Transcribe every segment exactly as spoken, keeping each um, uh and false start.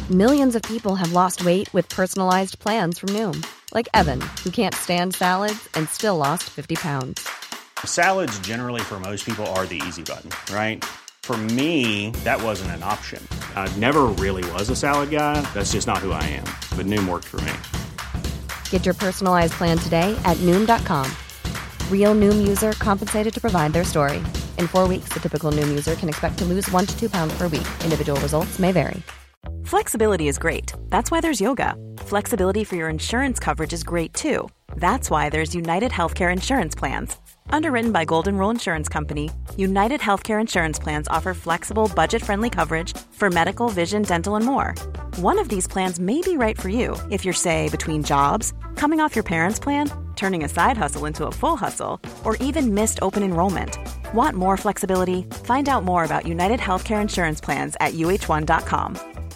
Millions of people have lost weight with personalized plans from Noom. Like Evan, who can't stand salads and still lost fifty pounds. Salads generally for most people are the easy button, right? For me, that wasn't an option. I never really was a salad guy. That's just not who I am. But Noom worked for me. Get your personalized plan today at Noom dot com. Real Noom user compensated to provide their story. In four weeks, the typical Noom user can expect to lose one to two pounds per week. Individual results may vary. Flexibility is great. That's why there's yoga. Flexibility for your insurance coverage is great too. That's why there's United Healthcare Insurance Plans. Underwritten by Golden Rule Insurance Company, United Healthcare Insurance Plans offer flexible, budget-friendly coverage for medical, vision, dental, and more. One of these plans may be right for you if you're, say, between jobs, coming off your parents' plan, turning a side hustle into a full hustle, or even missed open enrollment. Want more flexibility? Find out more about United Healthcare Insurance Plans at U H one dot com.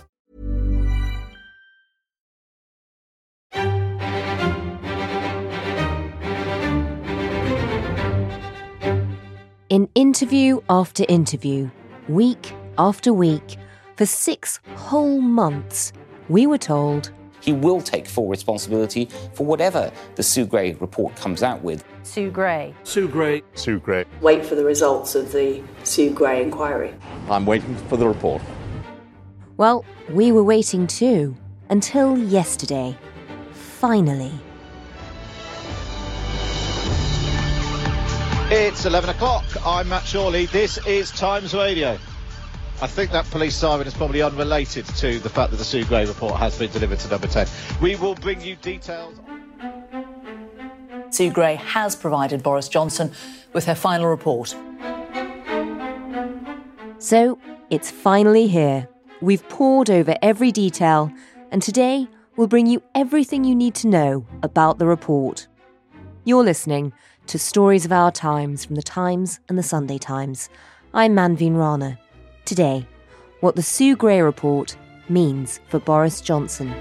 In interview after interview, week after week, for six whole months, we were told he will take full responsibility for whatever the Sue Gray report comes out with. Sue Gray. Sue Gray. Sue Gray. Wait for the results of the Sue Gray inquiry. I'm waiting for the report. Well, we were waiting too, until yesterday. Finally. It's eleven o'clock. I'm Matt Shawley. This is Times Radio. I think that police siren is probably unrelated to the fact that the Sue Gray report has been delivered to Number ten. We will bring you details. Sue Gray has provided Boris Johnson with her final report. So, it's finally here. We've pored over every detail, and today we'll bring you everything you need to know about the report. You're listening to Stories of Our Times from The Times and The Sunday Times. I'm Manveen Rana. Today, what the Sue Gray report means for Boris Johnson.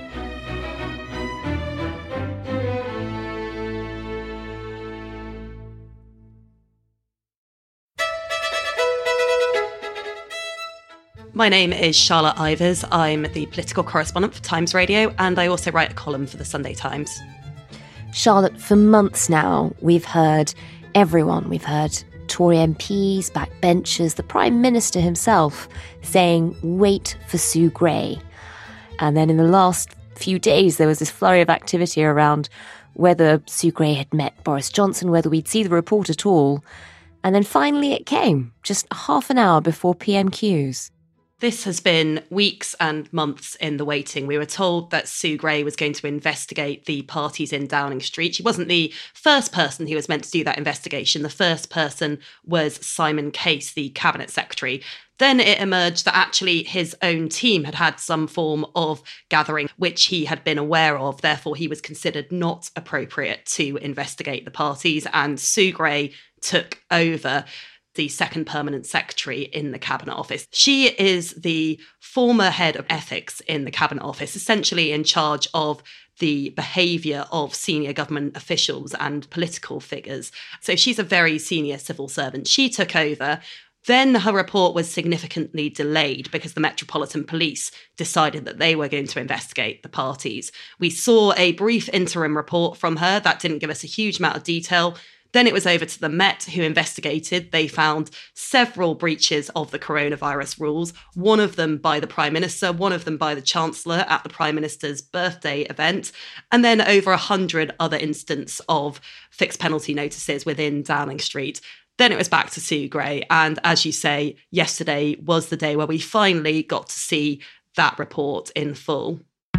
My name is Charlotte Ivers. I'm the political correspondent for Times Radio, and I also write a column for The Sunday Times. Charlotte, for months now, we've heard everyone. We've heard Tory M Ps, backbenchers, the Prime Minister himself saying, wait for Sue Gray. And then in the last few days, there was this flurry of activity around whether Sue Gray had met Boris Johnson, whether we'd see the report at all. And then finally it came, just half an hour before P M Qs. This has been weeks and months in the waiting. We were told that Sue Gray was going to investigate the parties in Downing Street. She wasn't the first person who was meant to do that investigation. The first person was Simon Case, the Cabinet Secretary. Then it emerged that actually his own team had had some form of gathering, which he had been aware of. Therefore, he was considered not appropriate to investigate the parties. And Sue Gray took over the second permanent secretary in the Cabinet Office. She is the former head of ethics in the Cabinet Office, essentially in charge of the behaviour of senior government officials and political figures. So she's a very senior civil servant. She took over. Then her report was significantly delayed because the Metropolitan Police decided that they were going to investigate the parties. We saw a brief interim report from her that didn't give us a huge amount of detail. Then it was over to the Met, who investigated. They found several breaches of the coronavirus rules, one of them by the Prime Minister, one of them by the Chancellor at the Prime Minister's birthday event, and then over one hundred other instances of fixed penalty notices within Downing Street. Then it was back to Sue Gray. And as you say, yesterday was the day where we finally got to see that report in full.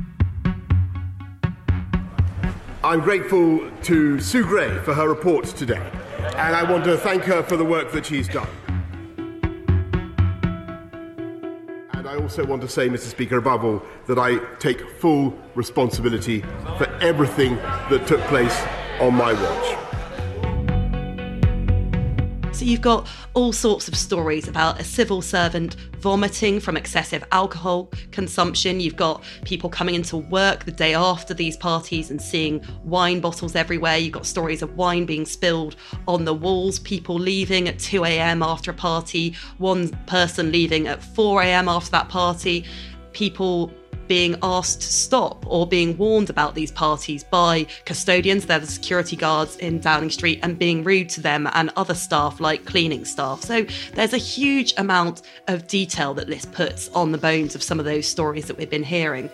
I'm grateful to Sue Gray for her report today, and I want to thank her for the work that she's done. And I also want to say, Mister Speaker, above all, that I take full responsibility for everything that took place on my watch. So you've got all sorts of stories about a civil servant vomiting from excessive alcohol consumption. You've got people coming into work the day after these parties and seeing wine bottles everywhere. You've got stories of wine being spilled on the walls, people leaving at two a.m. after a party, one person leaving at four a.m. after that party, people being asked to stop or being warned about these parties by custodians, they're the security guards in Downing Street, and being rude to them and other staff like cleaning staff. So there's a huge amount of detail that this puts on the bones of some of those stories that we've been hearing.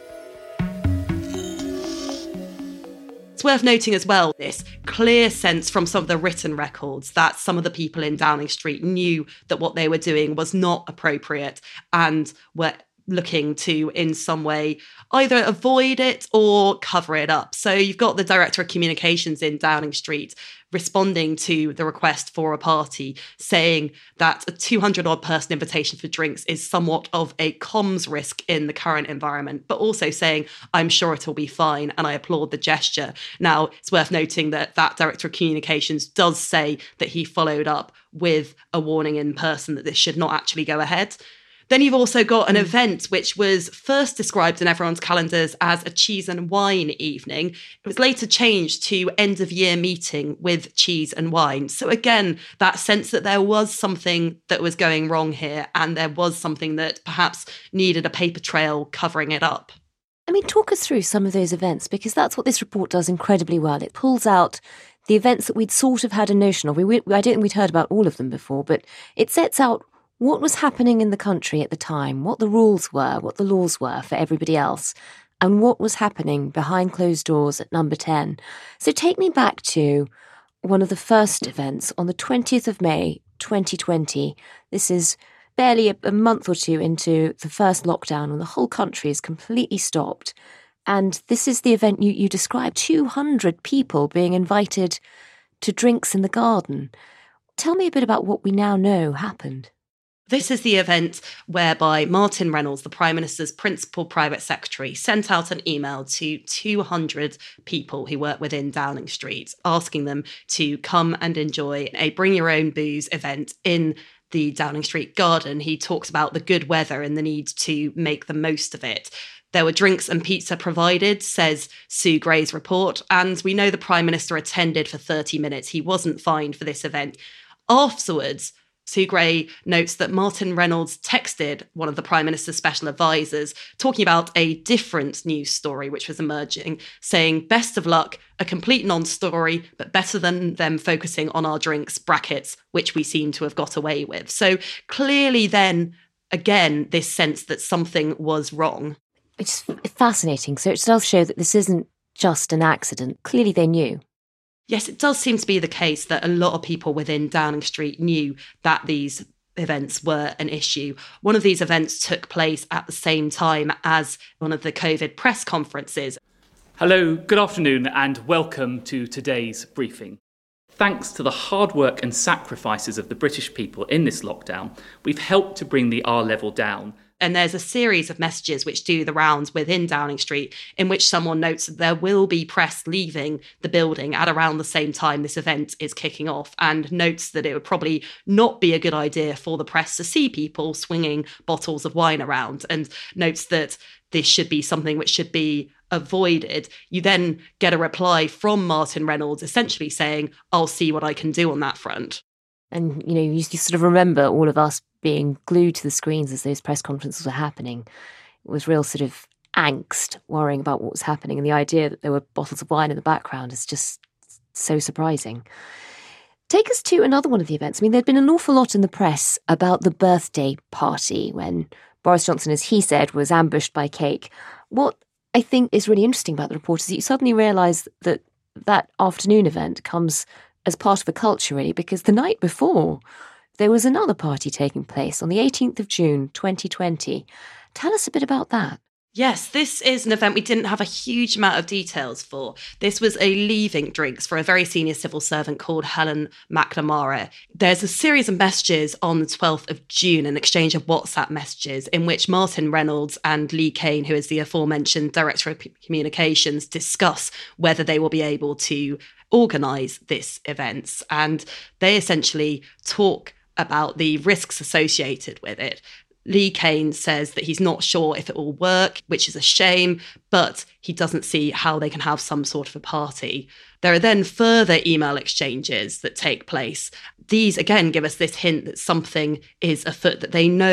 It's worth noting as well this clear sense from some of the written records that some of the people in Downing Street knew that what they were doing was not appropriate and were looking to, in some way, either avoid it or cover it up. So you've got the Director of Communications in Downing Street responding to the request for a party, saying that a two hundred odd person invitation for drinks is somewhat of a comms risk in the current environment, but also saying, I'm sure it'll be fine, and I applaud the gesture. Now, it's worth noting that that Director of Communications does say that he followed up with a warning in person that this should not actually go ahead. Then you've also got an event which was first described in everyone's calendars as a cheese and wine evening. It was later changed to end of year meeting with cheese and wine. So again, that sense that there was something that was going wrong here, and there was something that perhaps needed a paper trail covering it up. I mean, talk us through some of those events, because that's what this report does incredibly well. It pulls out the events that we'd sort of had a notion of. We, we, I don't think we'd heard about all of them before, but it sets out what was happening in the country at the time, what the rules were, what the laws were for everybody else, and what was happening behind closed doors at Number ten. So take me back to one of the first events on the twentieth of May, twenty twenty. This is barely a, a month or two into the first lockdown, when the whole country is completely stopped. And this is the event you, you described, two hundred people being invited to drinks in the garden. Tell me a bit about what we now know happened. This is the event whereby Martin Reynolds, the Prime Minister's principal private secretary, sent out an email to two hundred people who work within Downing Street, asking them to come and enjoy a bring your own booze event in the Downing Street garden. He talks about the good weather and the need to make the most of it. There were drinks and pizza provided, says Sue Gray's report, and we know the Prime Minister attended for thirty minutes. He wasn't fined for this event. Afterwards, Sue Gray notes that Martin Reynolds texted one of the Prime Minister's special advisors talking about a different news story which was emerging, saying, best of luck, a complete non-story, but better than them focusing on our drinks, brackets, which we seem to have got away with. So clearly then, again, this sense that something was wrong. It's fascinating. So it does show that this isn't just an accident. Clearly they knew. Yes, it does seem to be the case that a lot of people within Downing Street knew that these events were an issue. One of these events took place at the same time as one of the COVID press conferences. Hello, good afternoon, and welcome to today's briefing. Thanks to the hard work and sacrifices of the British people in this lockdown, we've helped to bring the R level down. And there's a series of messages which do the rounds within Downing Street in which someone notes that there will be press leaving the building at around the same time this event is kicking off, and notes that it would probably not be a good idea for the press to see people swinging bottles of wine around, and notes that this should be something which should be avoided. You then get a reply from Martin Reynolds essentially saying, I'll see what I can do on that front. And, you know, you, you sort of remember all of us being glued to the screens as those press conferences were happening. It was real sort of angst, worrying about what was happening. And the idea that there were bottles of wine in the background is just so surprising. Take us to another one of the events. I mean, there'd been an awful lot in the press about the birthday party when Boris Johnson, as he said, was ambushed by cake. What I think is really interesting about the report is that you suddenly realise that that afternoon event comes as part of a culture, really, because the night before there was another party taking place on the eighteenth of June, twenty twenty. Tell us a bit about that. Yes, this is an event we didn't have a huge amount of details for. This was a leaving drinks for a very senior civil servant called Helen McNamara. There's a series of messages on the twelfth of June, an exchange of WhatsApp messages in which Martin Reynolds and Lee Kane, who is the aforementioned Director of Communications, discuss whether they will be able to organise this event. And they essentially talk about the risks associated with it. Lee Kane says that he's not sure if it will work, which is a shame, but he doesn't see how they can have some sort of a party. There are then further email exchanges that take place. These, again, give us this hint that something is afoot, that they know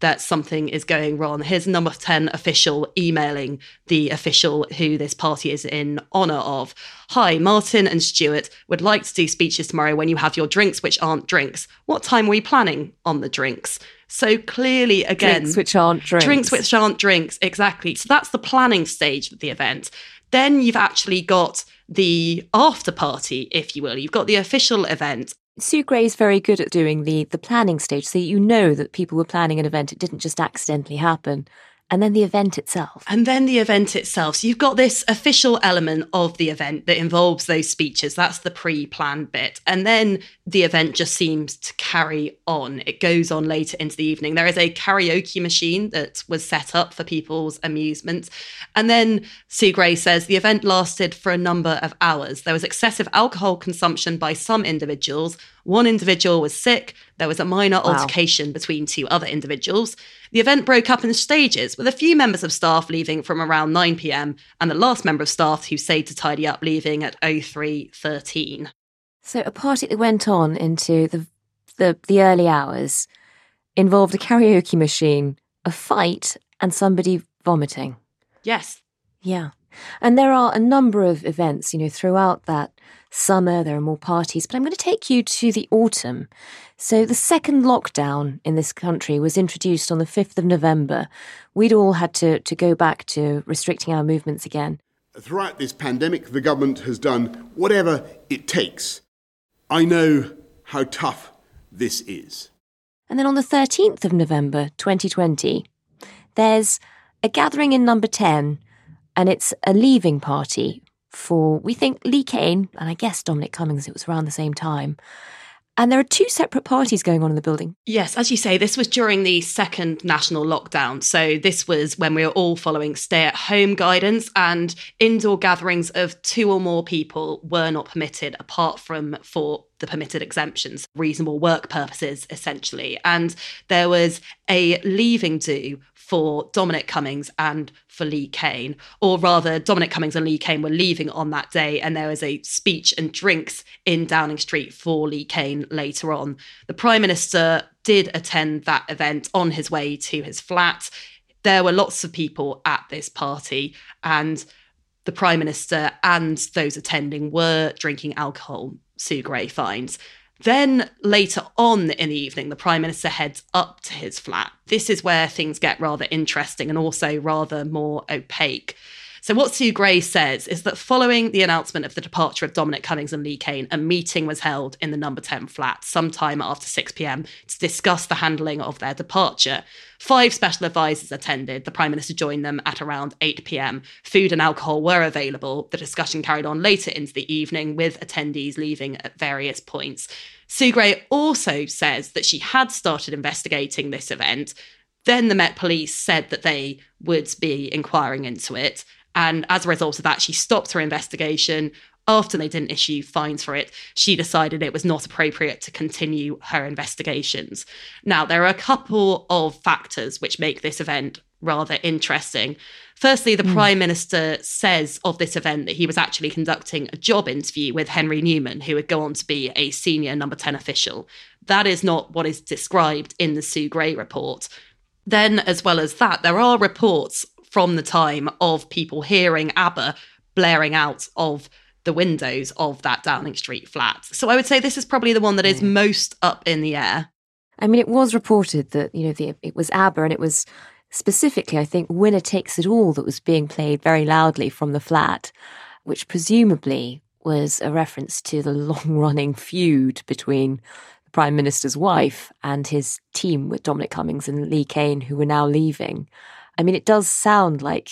that something is going wrong. Here's number ten official emailing the official who this party is in honour of. Hi, Martin and Stuart would like to do speeches tomorrow when you have your drinks, which aren't drinks. What time are we planning on the drinks? So clearly, again... Drinks which aren't drinks. Drinks which aren't drinks, exactly. So that's the planning stage of the event. Then you've actually got the after party, if you will. You've got the official event. Sue Gray's very good at doing the the planning stage, so you know that people were planning an event. It didn't just accidentally happen. And then the event itself. And then the event itself. So you've got this official element of the event that involves those speeches. That's the pre-planned bit. And then the event just seems to carry on. It goes on later into the evening. There is a karaoke machine that was set up for people's amusement. And then Sue Gray says the event lasted for a number of hours. There was excessive alcohol consumption by some individuals. One individual was sick. There was a minor Wow. altercation between two other individuals. The event broke up in stages, with a few members of staff leaving from around nine p.m. and the last member of staff who stayed to tidy up leaving at oh three thirteen. So a party that went on into the the, the early hours involved a karaoke machine, a fight, and somebody vomiting. Yes. Yeah. And there are a number of events, you know, throughout that summer. There are more parties, but I'm going to take you to the autumn. So the second lockdown in this country was introduced on the fifth of November. We'd all had to, to go back to restricting our movements again. Throughout this pandemic, the government has done whatever it takes. I know how tough this is. And then on the thirteenth of November, twenty twenty, there's a gathering in number ten, and it's a leaving party for, we think, Lee Cain, and I guess Dominic Cummings. It was around the same time. And there are two separate parties going on in the building. Yes, as you say, this was during the second national lockdown. So this was when we were all following stay-at-home guidance, and indoor gatherings of two or more people were not permitted, apart from for the permitted exemptions, reasonable work purposes, essentially. And there was a leaving do for Dominic Cummings and for Lee Cain, or rather Dominic Cummings and Lee Cain were leaving on that day, and there was a speech and drinks in Downing Street for Lee Cain later on. The Prime Minister did attend that event on his way to his flat. There were lots of people at this party, and the Prime Minister and those attending were drinking alcohol, Sue Gray finds. Then later on in the evening, the Prime Minister heads up to his flat. This is where things get rather interesting and also rather more opaque. So what Sue Gray says is that following the announcement of the departure of Dominic Cummings and Lee Cain, a meeting was held in the number ten flat sometime after six p.m. to discuss the handling of their departure. Five special advisors attended. The Prime Minister joined them at around eight p.m. Food and alcohol were available. The discussion carried on later into the evening, with attendees leaving at various points. Sue Gray also says that she had started investigating this event. Then the Met Police said that they would be inquiring into it. And as a result of that, she stopped her investigation. After they didn't issue fines for it, she decided it was not appropriate to continue her investigations. Now, there are a couple of factors which make this event rather interesting. Firstly, the mm. Prime Minister says of this event that he was actually conducting a job interview with Henry Newman, who would go on to be a senior number ten official. That is not what is described in the Sue Gray report. Then, as well as that, there are reports from the time of people hearing ABBA blaring out of the windows of that Downing Street flat. So I would say this is probably the one that is most up in the air. I mean, it was reported that, you know, the, it was ABBA, and it was specifically, I think, Winner Takes It All that was being played very loudly from the flat, which presumably was a reference to the long-running feud between the Prime Minister's wife and his team with Dominic Cummings and Lee Cain, who were now leaving. I mean, it does sound like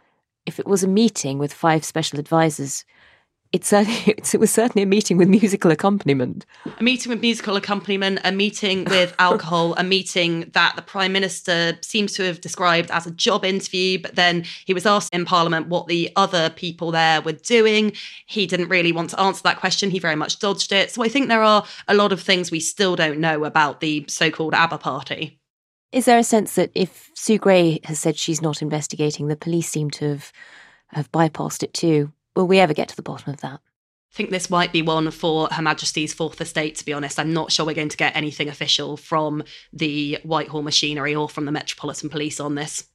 if it was a meeting with five special advisors, it, certainly, it was certainly a meeting with musical accompaniment. A meeting with musical accompaniment, a meeting with alcohol, a meeting that the Prime Minister seems to have described as a job interview, but then he was asked in Parliament what the other people there were doing. He didn't really want to answer that question. He very much dodged it. So I think there are a lot of things we still don't know about the so-called ABBA party. Is there a sense that if Sue Gray has said she's not investigating, the police seem to have, have bypassed it too? Will we ever get to the bottom of that? I think this might be one for Her Majesty's Fourth Estate, to be honest. I'm not sure we're going to get anything official from the Whitehall machinery or from the Metropolitan Police on this.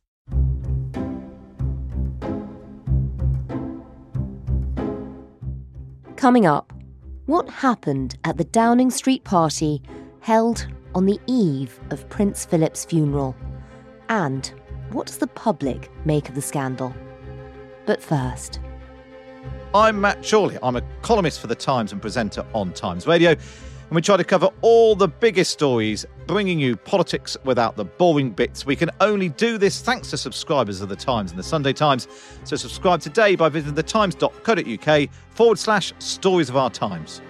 Coming up, what happened at the Downing Street party held on the eve of Prince Philip's funeral? And what does the public make of the scandal? But first... I'm Matt Chorley. I'm a columnist for The Times and presenter on Times Radio. And we try to cover all the biggest stories, bringing you politics without the boring bits. We can only do this thanks to subscribers of The Times and The Sunday Times. So subscribe today by visiting thetimes.co.uk forward slash stories of our times.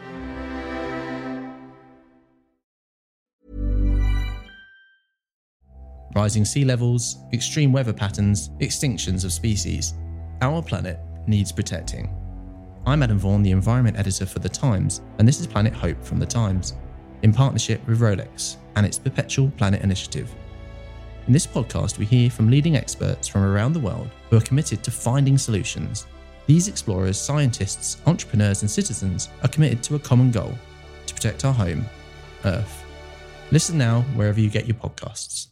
Rising sea levels, extreme weather patterns, extinctions of species. Our planet needs protecting. I'm Adam Vaughan, the Environment Editor for The Times, and this is Planet Hope from The Times, in partnership with Rolex and its Perpetual Planet Initiative. In this podcast, we hear from leading experts from around the world who are committed to finding solutions. These explorers, scientists, entrepreneurs and citizens are committed to a common goal, to protect our home, Earth. Listen now wherever you get your podcasts.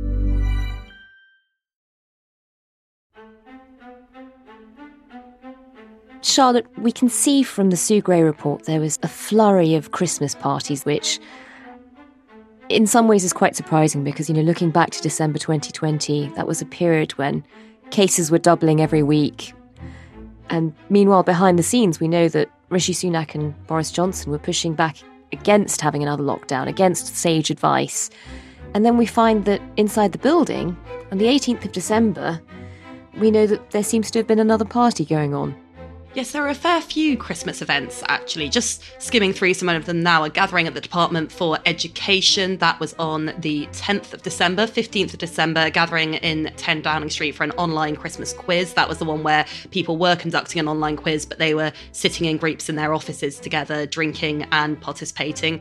Charlotte, we can see from the Sue Gray report there was a flurry of Christmas parties, which in some ways is quite surprising because, you know, looking back to December twenty twenty, that was a period when cases were doubling every week. And meanwhile, behind the scenes, we know that Rishi Sunak and Boris Johnson were pushing back against having another lockdown, against sage advice. And then we find that inside the building, on the eighteenth of December, we know that there seems to have been another party going on. Yes, there are a fair few Christmas events, actually. Just skimming through some of them now. A gathering at the Department for Education. That was on the tenth of December. fifteenth of December, a gathering in ten Downing Street for an online Christmas quiz. That was the one where people were conducting an online quiz, but they were sitting in groups in their offices together, drinking and participating.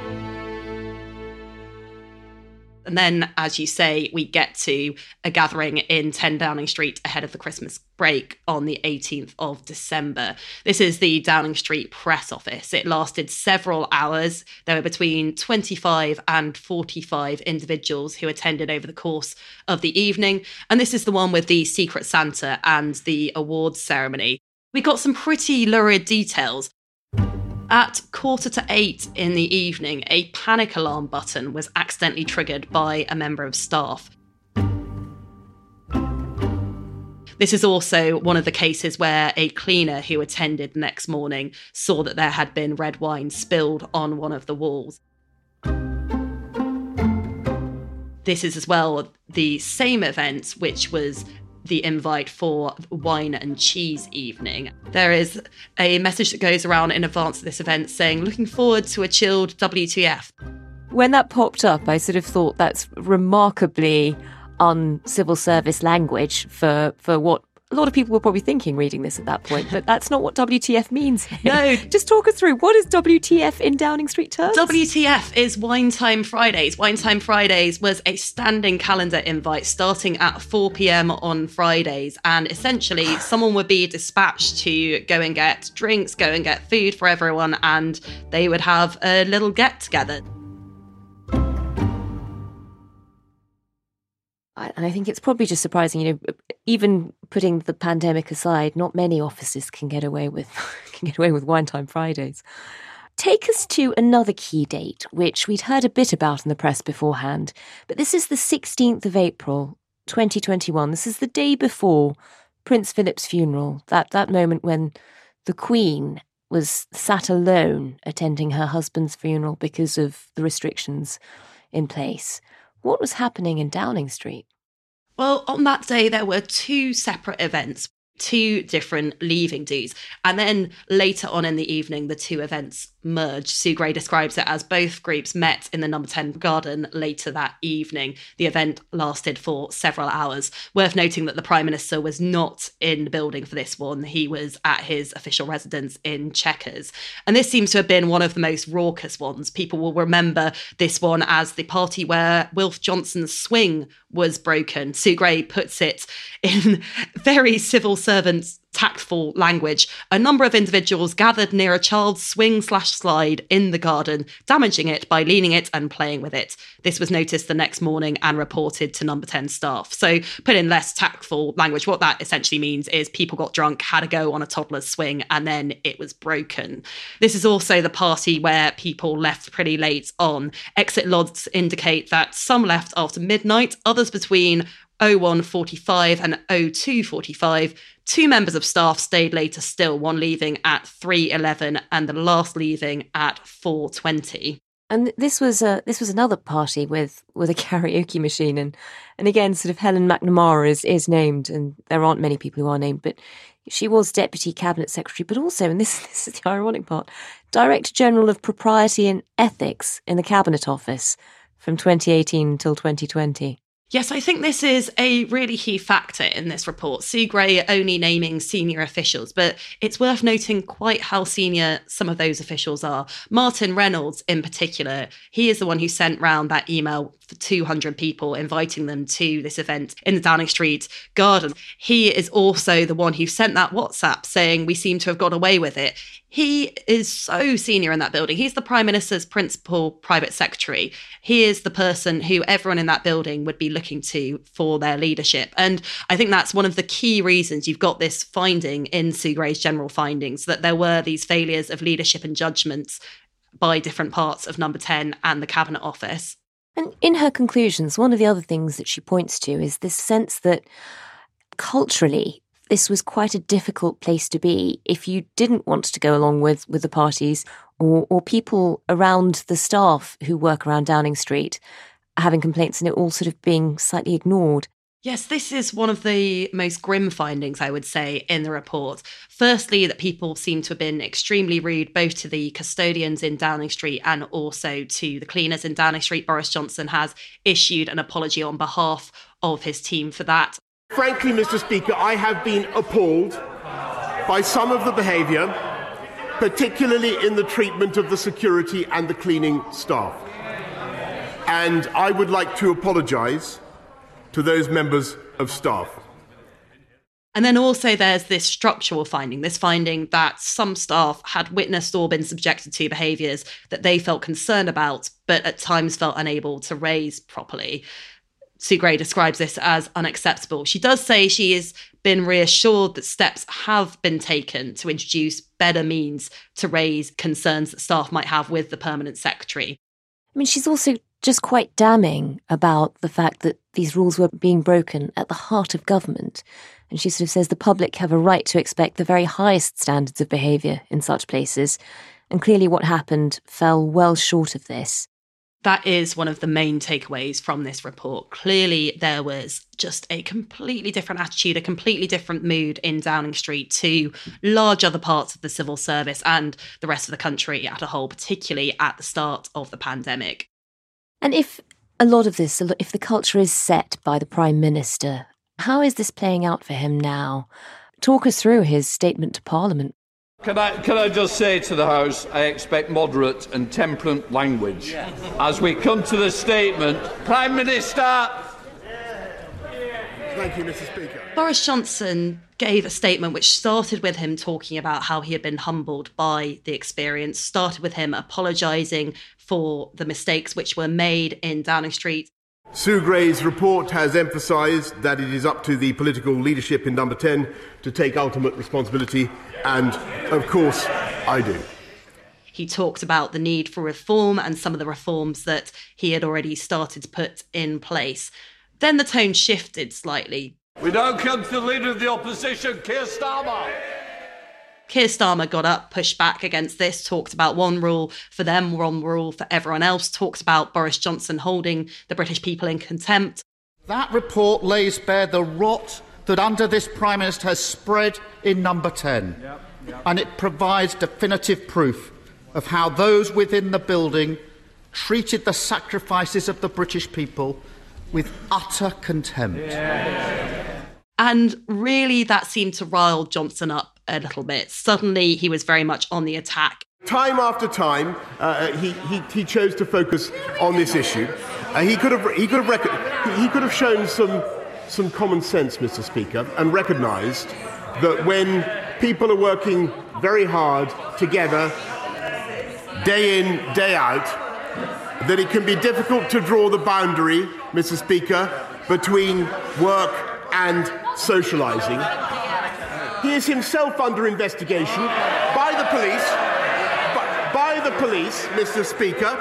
And then, as you say, we get to a gathering in ten Downing Street ahead of the Christmas break on the eighteenth of December. This is the Downing Street press office. It lasted several hours. There were between twenty-five and forty-five individuals who attended over the course of the evening. And this is the one with the Secret Santa and the awards ceremony. We got some pretty lurid details. At quarter to eight in the evening, a panic alarm button was accidentally triggered by a member of staff. This is also one of the cases where a cleaner who attended the next morning saw that there had been red wine spilled on one of the walls. This is as well the same event, which was the invite for wine and cheese evening. There is a message that goes around in advance of this event saying, looking forward to a chilled W T F. When that popped up, I sort of thought that's remarkably uncivil service language for, for what a lot of people were probably thinking reading this at that point, but that's not what W T F means. No. Just talk us through, what is W T F in Downing Street terms? W T F is Wine Time Fridays. Wine Time Fridays was a standing calendar invite starting at four p.m. on Fridays, and essentially someone would be dispatched to go and get drinks, go and get food for everyone, and they would have a little get-together. And I think it's probably just surprising, you know, even putting the pandemic aside, not many offices can get away with can get away with Wine Time Fridays. Take us to another key date, which we'd heard a bit about in the press beforehand, but this is the sixteenth of April, twenty twenty-one. This is the day before Prince Philip's funeral, that, that moment when the Queen was sat alone attending her husband's funeral because of the restrictions in place. What was happening in Downing Street? Well, on that day, there were two separate events, two different leaving dues. And then later on in the evening, the two events merged. Sue Gray describes it as both groups met in the number ten garden later that evening. The event lasted for several hours. Worth noting that the Prime Minister was not in the building for this one. He was at his official residence in Chequers. And this seems to have been one of the most raucous ones. People will remember this one as the party where Wilf Johnson's swing was broken. Sue Gray puts it in very civil servant tactful language, a number of individuals gathered near a child's swing slash slide in the garden, damaging it by leaning it and playing with it. This was noticed the next morning and reported to Number ten staff. So put in less tactful language, what that essentially means is people got drunk, had a go on a toddler's swing, and then it was broken. This is also the party where people left pretty late on. Exit logs indicate that some left after midnight, others between oh one forty-five and oh two forty-five. Two members of staff stayed later still, one leaving at three eleven and the last leaving at four twenty. And this was a, this was another party with, with a karaoke machine. And, and again, sort of Helen McNamara is, is named, and there aren't many people who are named, but she was Deputy Cabinet Secretary, but also, and this, this is the ironic part, Director General of Propriety and Ethics in the Cabinet Office from twenty eighteen until twenty twenty. Yes, I think this is a really key factor in this report. Sue Gray only naming senior officials, but it's worth noting quite how senior some of those officials are. Martin Reynolds, in particular, he is the one who sent round that email for two hundred people, inviting them to this event in the Downing Street garden. He is also the one who sent that WhatsApp saying, we seem to have got away with it. He is so senior in that building. He's the Prime Minister's principal private secretary. He is the person who everyone in that building would be looking to for their leadership. And I think that's one of the key reasons you've got this finding in Sue Gray's general findings, that there were these failures of leadership and judgments by different parts of Number ten and the Cabinet Office. And in her conclusions, one of the other things that she points to is this sense that culturally, this was quite a difficult place to be if you didn't want to go along with, with the parties, or, or people around the staff who work around Downing Street having complaints and it all sort of being slightly ignored. Yes, this is one of the most grim findings, I would say, in the report. Firstly, that people seem to have been extremely rude, both to the custodians in Downing Street and also to the cleaners in Downing Street. Boris Johnson has issued an apology on behalf of his team for that. Frankly, Mister Speaker, I have been appalled by some of the behaviour, particularly in the treatment of the security and the cleaning staff. And I would like to apologise to those members of staff. And then also there's this structural finding, this finding that some staff had witnessed or been subjected to behaviours that they felt concerned about, but at times felt unable to raise properly. Sue Gray describes this as unacceptable. She does say she has been reassured that steps have been taken to introduce better means to raise concerns that staff might have with the permanent secretary. I mean, she's also just quite damning about the fact that these rules were being broken at the heart of government. And she sort of says the public have a right to expect the very highest standards of behaviour in such places. And clearly what happened fell well short of this. That is one of the main takeaways from this report. Clearly, there was just a completely different attitude, a completely different mood in Downing Street to large other parts of the civil service and the rest of the country as a whole, particularly at the start of the pandemic. And if a lot of this, if the culture is set by the Prime Minister, how is this playing out for him now? Talk us through his statement to Parliament. Can I, can I just say to the House, I expect moderate and temperate language. As we come to the statement, Prime Minister... Thank you, Mister Speaker. Boris Johnson gave a statement which started with him talking about how he had been humbled by the experience, started with him apologising for the mistakes which were made in Downing Street. Sue Gray's report has emphasised that it is up to the political leadership in Number ten to take ultimate responsibility, and, of course, I do. He talked about the need for reform and some of the reforms that he had already started to put in place. Then the tone shifted slightly. We now come to the Leader of the Opposition, Keir Starmer. Keir Starmer got up, pushed back against this, talked about one rule for them, one rule for everyone else, talked about Boris Johnson holding the British people in contempt. That report lays bare the rot that under this Prime Minister has spread in Number ten. Yep, yep. And it provides definitive proof of how those within the building treated the sacrifices of the British people with utter contempt. Yeah. And really that seemed to rile Johnson up a little bit. Suddenly he was very much on the attack. Time after time, uh, he, he he chose to focus on this issue. Uh, he could have he could have rec- he could have shown some some common sense, Mister Speaker, and recognised that when people are working very hard together, day in, day out, that it can be difficult to draw the boundary, Mister Speaker, between work and socialising. He is himself under investigation by the police, by, by the police, Mister Speaker,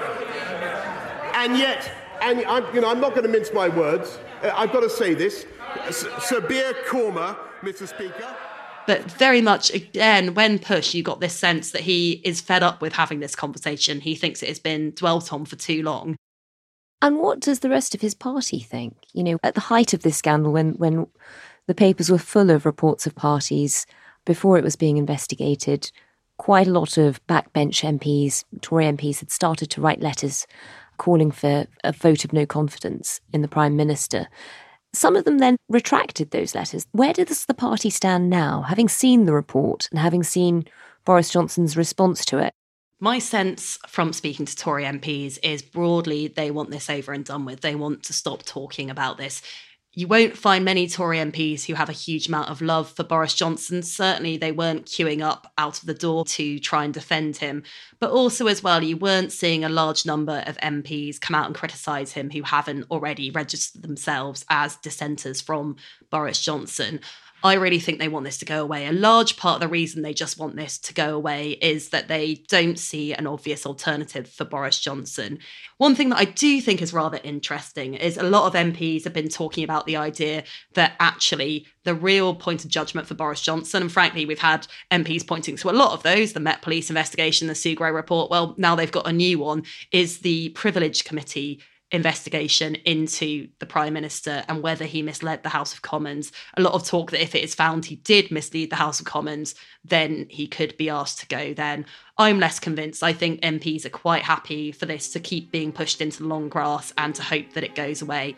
and yet, and I'm, you know, I'm not going to mince my words. Uh, I've got to say this: Sabir Korma, Mister Speaker. But very much, again, when pushed, you got this sense that he is fed up with having this conversation. He thinks it has been dwelt on for too long. And what does the rest of his party think? You know, at the height of this scandal, when when the papers were full of reports of parties before it was being investigated, quite a lot of backbench M Ps, Tory M Ps, had started to write letters calling for a vote of no confidence in the Prime Minister. Some of them then retracted those letters. Where does the party stand now, having seen the report and having seen Boris Johnson's response to it? My sense from speaking to Tory M Ps is broadly they want this over and done with. They want to stop talking about this. You won't find many Tory M Ps who have a huge amount of love for Boris Johnson. Certainly they weren't queuing up out of the door to try and defend him. But also as well, you weren't seeing a large number of M Ps come out and criticise him who haven't already registered themselves as dissenters from Boris Johnson. I really think they want this to go away. A large part of the reason they just want this to go away is that they don't see an obvious alternative for Boris Johnson. One thing that I do think is rather interesting is a lot of M Ps have been talking about the idea that actually the real point of judgment for Boris Johnson, and frankly, we've had M Ps pointing to a lot of those, the Met Police investigation, the Sue Gray report, well, now they've got a new one, is the Privilege Committee investigation into the Prime Minister and whether he misled the House of Commons. A lot of talk that if it is found he did mislead the House of Commons, then he could be asked to go then. I'm less convinced. I think M Ps are quite happy for this to keep being pushed into the long grass and to hope that it goes away.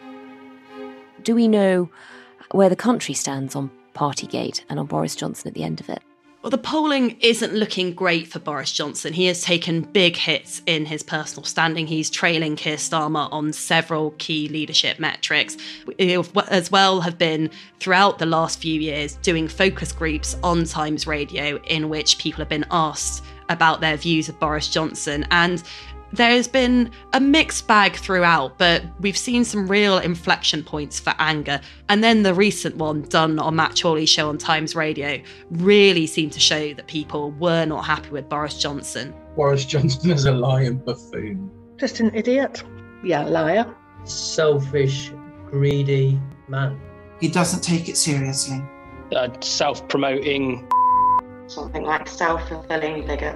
Do we know where the country stands on Partygate and on Boris Johnson at the end of it? Well, the polling isn't looking great for Boris Johnson. He has taken big hits in his personal standing. He's trailing Keir Starmer on several key leadership metrics. He as well have been, throughout the last few years, doing focus groups on Times Radio in which people have been asked about their views of Boris Johnson. And there's been a mixed bag throughout, but we've seen some real inflection points for anger. And then the recent one done on Matt Chorley's show on Times Radio really seemed to show that people were not happy with Boris Johnson. Boris Johnson is a lying buffoon. Just an idiot. Yeah, liar. Selfish, greedy man. He doesn't take it seriously. Uh, self-promoting. Something like self-fulfilling bigot.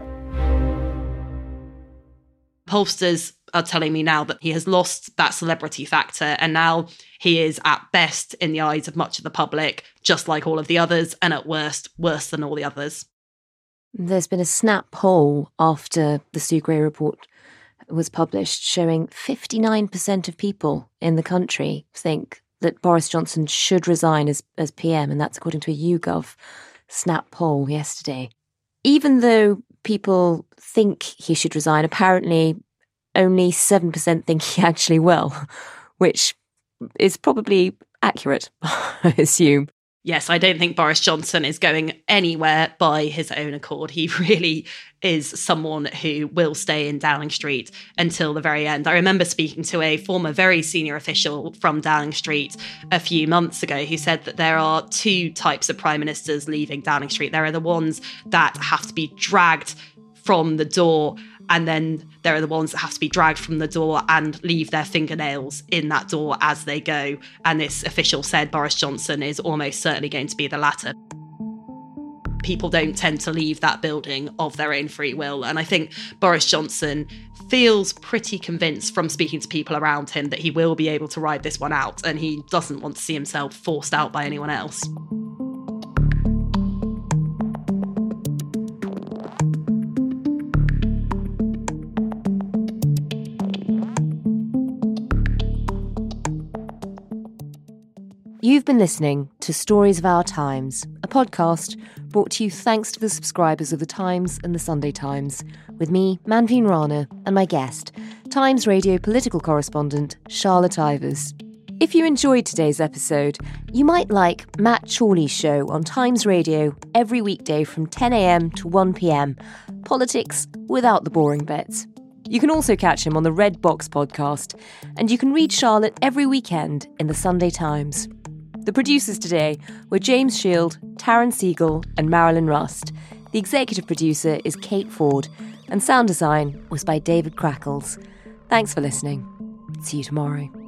Pollsters are telling me now that he has lost that celebrity factor and now he is at best in the eyes of much of the public, just like all of the others, and at worst, worse than all the others. There's been a snap poll after the Sue Gray report was published showing fifty-nine percent of people in the country think that Boris Johnson should resign as, as P M, and that's according to a YouGov snap poll yesterday. Even though people think he should resign, apparently only seven percent think he actually will, which is probably accurate, I assume. Yes, I don't think Boris Johnson is going anywhere by his own accord. He really is someone who will stay in Downing Street until the very end. I remember speaking to a former very senior official from Downing Street a few months ago who said that there are two types of prime ministers leaving Downing Street. There are the ones that have to be dragged from the door, and then there are the ones that have to be dragged from the door and leave their fingernails in that door as they go. And this official said Boris Johnson is almost certainly going to be the latter. People don't tend to leave that building of their own free will. And I think Boris Johnson feels pretty convinced from speaking to people around him that he will be able to ride this one out, and he doesn't want to see himself forced out by anyone else. You've been listening to Stories of Our Times, a podcast brought to you thanks to the subscribers of The Times and The Sunday Times, with me, Manveen Rana, and my guest, Times Radio political correspondent Charlotte Ivers. If you enjoyed today's episode, you might like Matt Chorley's show on Times Radio every weekday from ten a.m. to one p.m. Politics without the boring bits. You can also catch him on the Red Box podcast, and you can read Charlotte every weekend in the Sunday Times. The producers today were James Shield, Taryn Siegel and Marilyn Rust. The executive producer is Kate Ford, and sound design was by David Crackles. Thanks for listening. See you tomorrow.